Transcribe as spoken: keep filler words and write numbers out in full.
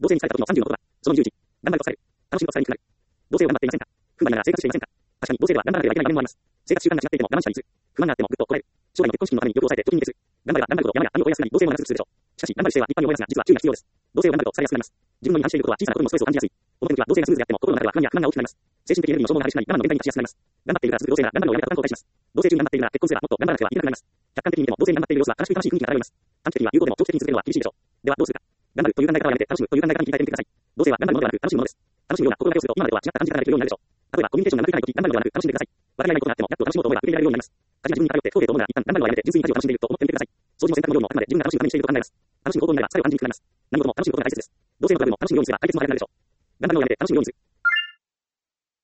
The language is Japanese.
同性に疲れた時のさんじゅうのことは、そのにじゅういち、頑張ると伝える。楽しみと伝えにくくなる。同性を頑張っていませんか？不満ながら生活していませんか？確かに同性では頑張らなければいけない面もあります。生活習慣が違っていても我慢したりする。不安があってもぐっとこらえる。将来の結婚資金のために欲を抑えて貯金に徹する。頑張れば頑張るほど山や網を越えやすくなり、同性も長くするでしょう。しかし、頑張る姿勢は立派に思いますが、実は注意が必要です。同性を頑張るとされやすくなります。自分の身に反していることは小さなことにもストレスを感じやすい。表向きは同性がスムーズであっても、心の中では不安や不満が大きくなります。精神的エネルギーの消耗が激しくなり、我慢の限界に達しやすくなります。頑張っているから続く同性が頑張るのをやめたと後悔します。同性中に頑張っているなら結婚すればもっと頑張らなくてはいけなくなります。客観的に見ても同性に頑張っている様子は悲しく悲しい雰囲気が漂います。短期的には有効でも長期的に続けるのは厳しいでしょう。ではどうするか。頑張るという考え方はやめて楽しむという考え方に切り替えてみてください。同性は頑張るものではなく楽しむものです。楽しむような心がけをすると今までとは違った感じ方ができるようになるでしょう。例えばコミュニケーションがうまくいかないとき頑張るのではなく楽しんでください。分かり合えないことがあってもやっと楽しもうと思えば受け入れられるようになります。家事が自分に偏って不公平と思うなら一旦頑張るのはやめて純粋に家事を楽しんでいると思ってみてください。掃除も洗濯も料理もあくまで自分が楽しむためにしていると考えます。楽しむ方向になれば疲れを感じにくくなります。何事も楽しむことが大切です。同性のトラブルも楽しむようにすれば解決も早くなるでしょう。頑張るのをやめて楽しむようにする。